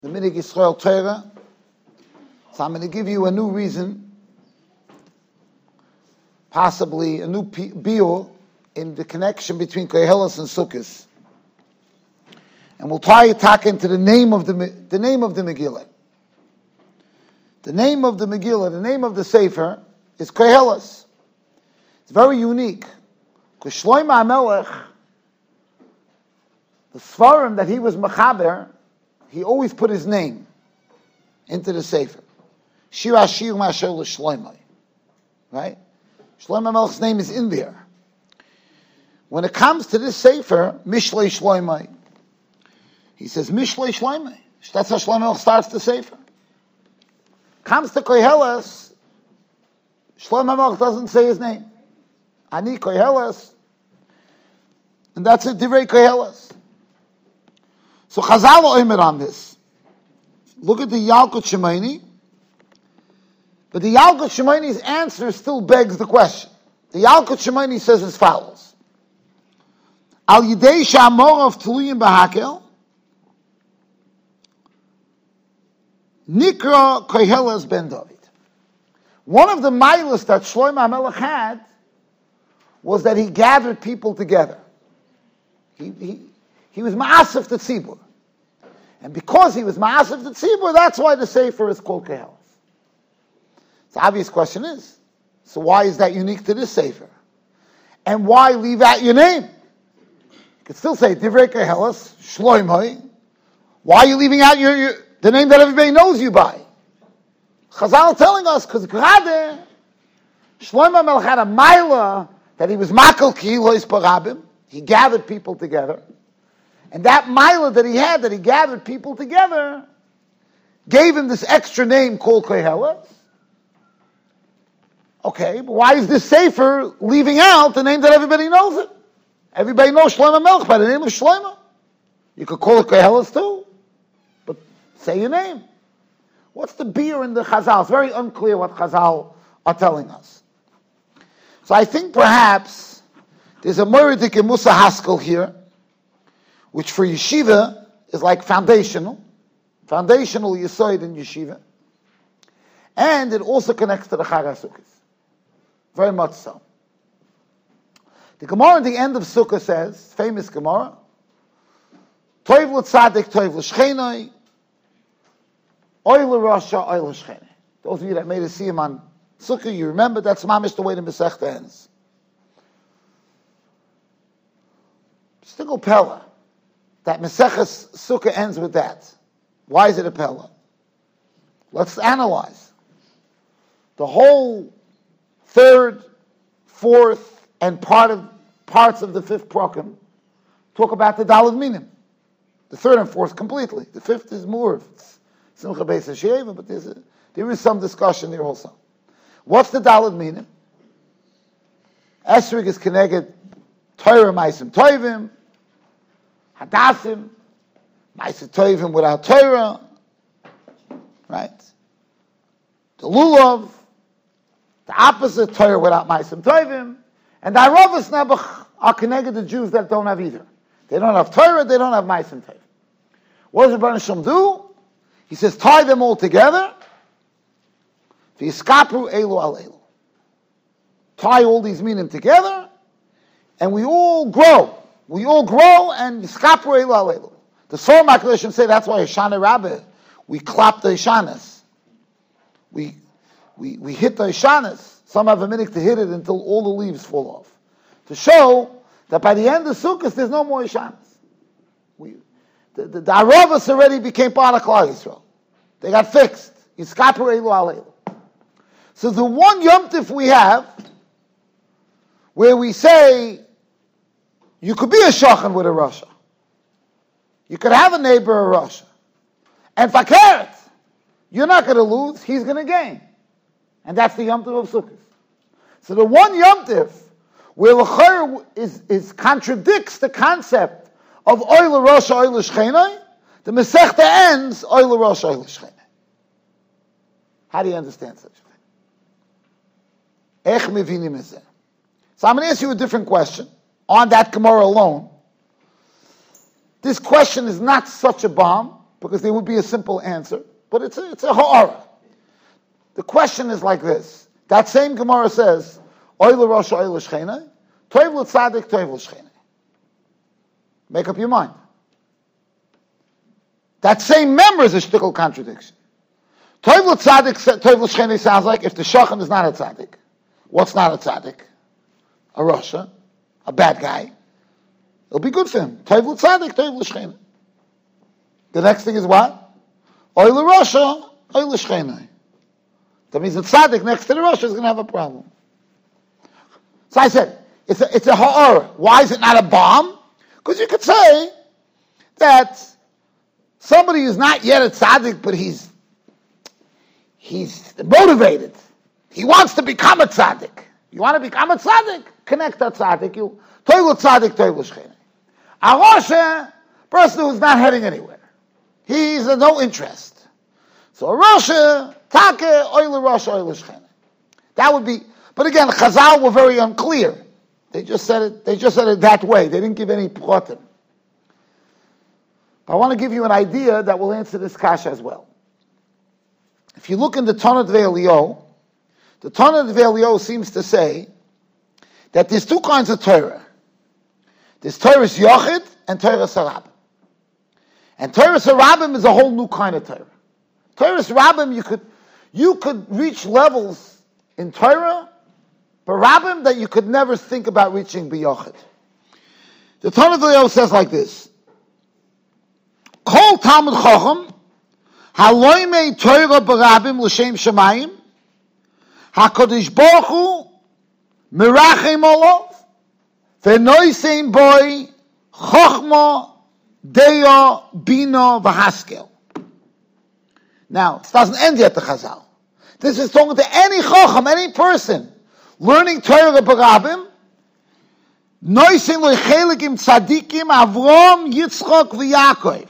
the Minig Yisrael Torah. So I'm going to give you a new reason, possibly a new biur in the connection between Koheles and Sukkos. And we'll tie it back into the name of the Megillah. The name of the Megillah, the name of the Sefer, is Koheles. It's very unique. Because Shlomo HaMelech, the Svarim that he was Mechaber, he always put his name into the Sefer. Shir HaShir Ma'asher L'Shlomo. Right? Shlomo HaMelech's name is in there. When it comes to this Sefer, Mishlei Shlomo, he says Mishlei Shlomo. That's how Shlomo HaMelech starts the Sefer. Comes to Koheles, Shlomo HaMelech doesn't say his name. Ani Koheles, and that's it, Divrei Koheles. So Chazal oimer on this. Look at the Yalkut Shimoni, but the Yalkut Shimoni's answer still begs the question. The Yalkut Shimoni says as follows: Al Yidei Sha'amorov Tluyim B'Hakel Nikra Koheles ben David. One of the milas that Shlomo HaMelech had was that he gathered people together. He was Ma'asif the Tzibur. And because he was Ma'asif the Tzibur, that's why the Sefer is called Koheles. The obvious question is, so why is that unique to this Sefer? And why leave out your name? You could still say Divrei Koheles, Shlomo. Why are you leaving out the name that everybody knows you by? Chazal telling us, because Grade, Shlomo HaMelech had a milah that he was Makel Kilois Parabim. He gathered people together. And that milah that he had, that he gathered people together, gave him this extra name called Koheles. Okay, but why is this Sefer leaving out the name that everybody knows it? Everybody knows Shlomo HaMelech by the name of Shlomo. You could call it Koheles too, but say your name. What's the biur in the Chazal? It's very unclear what Chazal are telling us. So I think perhaps there's a Moeredik and Musa Haskell here, which for yeshiva is like foundational yisoid in yeshiva. And it also connects to the Chag HaSukkos. Very much so. The Gemara at the end of Sukkah says, famous Gemara, Toiv l'tzadik, toiv l'shchenoi, oil l'rasha, oil l'shchenoi. Those of you that made a siyum on Sukkah, you remember that's mamish the way the Masechta ends. Still Pella. That Maseches Sukkah ends with that. Why is it a Pella? Let's analyze. The whole third, fourth, and parts of the fifth program talk about the Daled Minim. The third and fourth completely. The fifth is more. It's Simcha Beis HaSheva, but there is some discussion there also. What's the Daled Minim? Esrig is connected Torah Maisim Toivim, Hadassim, Maisim Toivim without Torah, right? The Lulav, the opposite Torah without Maisim Toivim, and the Aravas Nebuch are connected to Jews that don't have either. They don't have Torah, they don't have Maisim Toivim. What does Rebbeinu Shalom do? He says, tie them all together. V'yiskapru elu al elu. Tie all these minim together, and we all grow. We all grow, and yiskapru elu al elu. The Zohar HaKadosh say that's why Hoshana Rabbah, we clap the Hoshanas. We hit the Hoshanas. Some have a minute to hit it until all the leaves fall off. To show that by the end of Sukkot, there's no more Hoshanas. The Aravas already became part of Klal Yisrael. They got fixed. Yiskapru elu al elu. So the one Yom Tif we have, where we say, you could be a shachan with a Rasha. You could have a neighbor a Rasha. And fakert, you're not going to lose, he's going to gain. And that's the Yom Tif of Sukkot. So the one Yom Tif, where l'chayr is contradicts the concept of oil Rasha, oil Shchenai, the Masechta ends oil Rasha, oil Shchenai. How do you understand such a thing? Ech mevinim ezeh. So I'm going to ask you a different question on that Gemara alone. This question is not such a bomb, because there would be a simple answer, but it's a ha'ara. The question is like this. That same Gemara says, Oy l'Rosh, Oy l'Shcheinai, Toiv l'Tzadik, Toiv l'Shcheinai. Make up your mind. That same member is a shtickle contradiction. Toiv l'Tzadik, Toiv l'Shcheinai sounds like if the Shochan is not a Tzadik. What's not a Tzadik? A Rasha, a bad guy. It'll be good for him. Toiv l'Tzadik, Toiv l'Shcheinai. The next thing is what? Oy l'Rosh, Oy l'Shcheinai. That means the tzaddik next to the Rosh is going to have a problem. So I said, it's a ha'ara. Why is it not a bomb? Because you could say that somebody who's not yet a tzaddik, but he's motivated. He wants to become a tzaddik. You want to become a tzaddik? Connect that tzaddik. You toivu tzaddik, toivu shcheinai. A Rosh, person who's not heading anywhere. He's no interest. So a Rosh, Take oil Rosh oil Shcheinai. That would be, but again, Chazal were very unclear. They just said it that way. They didn't give any pchotim. But I want to give you an idea that will answer this kasha as well. If you look in the Tanat Ve'Elio, the Tanat Ve'Elio seems to say that there's two kinds of Torah. There's Torah Yochid and Torah Sarabim. And Torah Sarabim is a whole new kind of Torah. Torah Sarabim, you could reach levels in Torah, but Rabbim that you could never think about reaching b'yochid. The Tanat Ve'Elio says like this: Kol Talmud Chacham haloymei Torah b'Rabbim l'shem shemayim HaKadosh Baruch Hu mirachem olav v'noisein boy chachma deya bina v'haskel. Now, it doesn't end yet, the Chazal. This is talking to any Chacham, any person, learning Torah B'Rabim, Noisin L'Chelikim Tzadikim Avrom, Yitzchok, V'Yakov.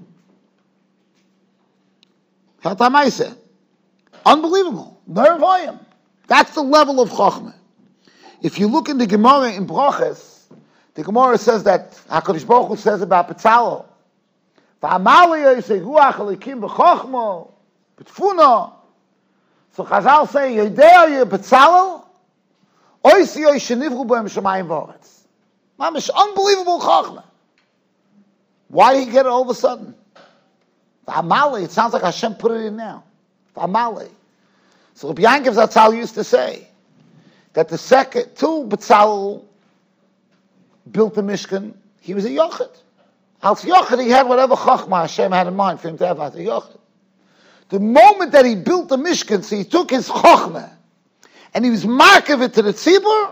Hatamaisa. Unbelievable. Nervoyim. That's the level of Chachma. If you look in the Gemara in Broches, the Gemara says that HaKadosh Baruch Hu says about Petzalel, V'Amalei Yosei Ruach Elikim V'Chachmo, B'Tfuna. So Chazal say, Yedei Petzalel, Oisi Yoy Shenivru B'Hem Shemayim V'Oretz. Mamish, unbelievable Chachma. Why did he get it all of a sudden? V'Amalei, it sounds like Hashem put it in now. V'Amalei. So Rabbi Yankiv Zatzal used to say that the second, till Betzalel built the Mishkan, he was a Yochid. Als Yochid, he had whatever Chachma Hashem had in mind for him to have as a Yochid. The moment that he built the Mishkan, so he took his Chachma, and he was marking it to the Tzibur,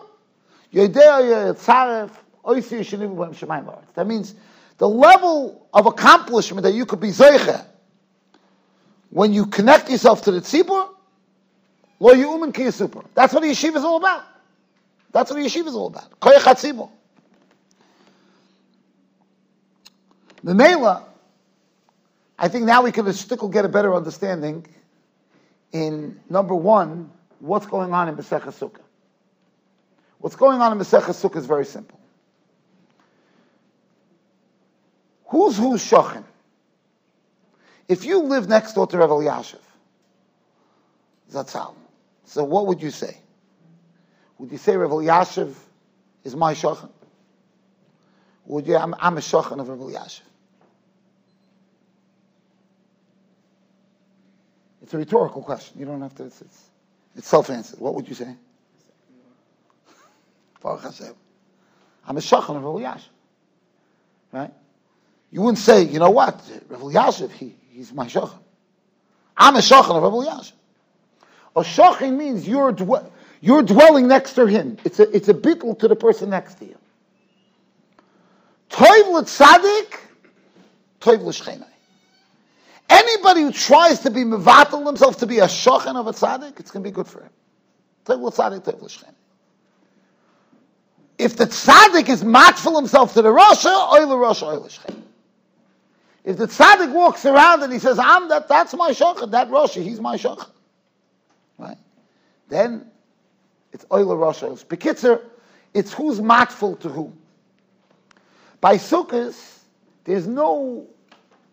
that means the level of accomplishment that you could be Zeicha, when you connect yourself to the Tzibur, Lo Yu'umin Ki Yisupur. That's what the yeshiva is all about. That's what the yeshiva is all about. Koyach HaTzibur. The Mela, I think now we can get a better understanding in, number one, what's going on in Masechah Sukkah. What's going on in Masechah Sukkah is very simple. Who's Shochin? If you live next door to Rav Elyashiv, Zatzal, so what would you say? Would you say Rav Elyashiv is my Shochin? Would you, I'm a Shochin of Rav Elyashiv? It's a rhetorical question. You don't have to, it's self-answered. What would you say? Baruch Hashem. I'm a Shochan of Rav Elyashiv. Right? You wouldn't say, you know what, Rav Elyashiv, he's my Shochan. I'm a Shochan of Rav Elyashiv. A Shochan means you're dwelling next to him. It's a bittul to the person next to you. Toiv l'tzadik, toiv l'shchenai. Anybody who tries to be mevatel himself to be a Shochan of a tzaddik, it's going to be good for him. Toiv l'tzadik, toiv l'shchenai. If the tzaddik is matful himself to the Rasha, oil Rasha, oil l'shchenai. If the tzaddik walks around and he says, that's my Shochan, that Rasha, he's my Shochan. Right? Then it's oil Rasha. Bekitzer, it's who's matful to who. By Sukkot, there's no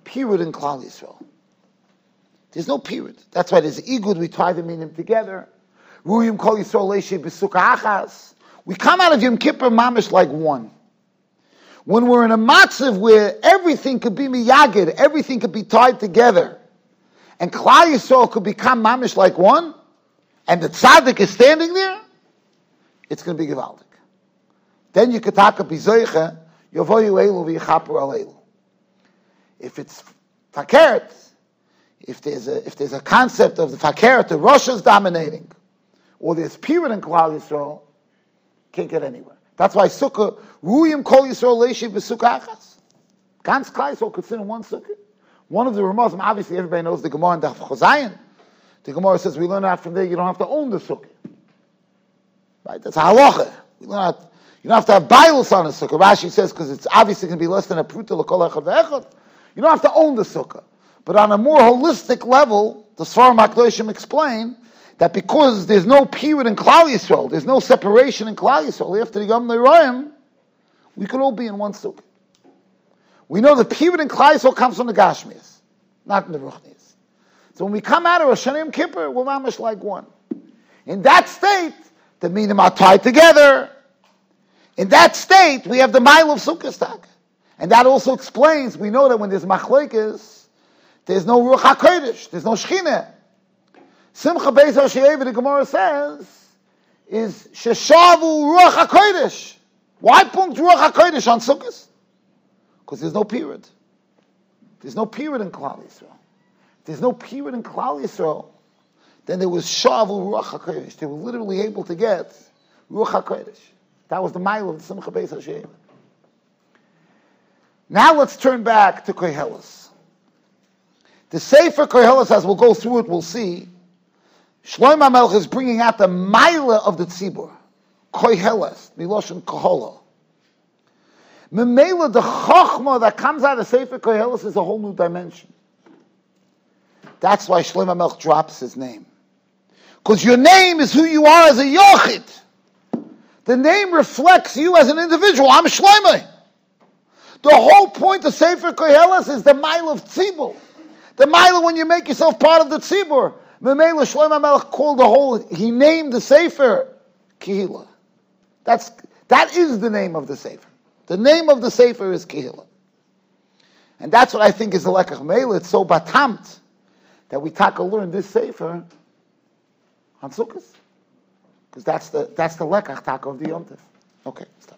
period in Klal Yisrael. There's no period. That's why there's igud. We try to mean them together. Ruyim Kol Yisrael Leishi B'Sukkah Achas. We come out of Yom Kippur mamish like one. When we're in a matzav where everything could be miyagid, everything could be tied together, and Klal Yisrael could become mamish like one, and the tzaddik is standing there, it's going to be gewaldig. Then you could talk about bizoicha, yovoyu elu v'yichapu alelu. If it's fakert, if there's a concept of the fakert, the Rosh is dominating, or there's period in Klal Yisrael, can't get anywhere. That's why Sukkah, Ruyim Kol Yisrael Leishi B'Sukkah Achas. Ganz Klal Yisrael could sit in one Sukkah. One of the Ramaz, obviously everybody knows the Gemara in Daf Chozayin. The Gemara says we learn out from there, you don't have to own the Sukkah. Right? That's halacha. You don't have to have bailos on a Sukkah. Rashi says, because it's obviously going to be less than a pruta l'kol echad ve'echad. You don't have to own the Sukkah. But on a more holistic level, the Sfarim HaKadoshim explain that because there's no period in Klal Yisrael, there's no separation in Klal Yisrael, after the Yom Leroyim, we could all be in one sukkah. We know the period in Klal Yisrael comes from the Gashmias, not in the Ruchnias. So when we come out of Rosh Hashanah Yom Kippur, we're mamish like one. In that state, the minim are tied together. In that state, we have the mile of Sukkah Stak. And that also explains, we know that when there's machlekes, there's no Ruach HaKodesh, there's no Shechinah. Simcha Beis HaShe'eva, the Gemara says, is Sheshavu Ruach HaKodesh. Why punkt Ruach HaKodesh on Sukkot? Because there's no period. There's no period in Klal Yisrael. There's no period in Klal Yisrael. Then there was Shavu Ruach HaKodesh. They were literally able to get Ruach HaKodesh. That was the mile of the Simcha Beis HaShe'eva. Now let's turn back to Koheles. The Sefer Koheles, as we'll go through it, we'll see, Shlomo HaMelech is bringing out the Maila of the Tzibur. Koheles, Miloshen Kohola. Memela, the Chochma that comes out of Sefer Koheles is a whole new dimension. That's why Shlomo HaMelech drops his name. Because your name is who you are as a Yochid. The name reflects you as an individual. I'm Shlomo. The whole point of Sefer Koheles is the Maila of Tzibur. The Maila when you make yourself part of the Tzibur. Memela Shlomo HaMelech called he named the Sefer Kehila. That is the name of the Sefer. The name of the Sefer is Kehila. And that's what I think is the Lekach Meila. It's so batamt that we learn this Sefer on Sukkot. Because that's the Lekach Taka of the Yom Tov. Okay, stop.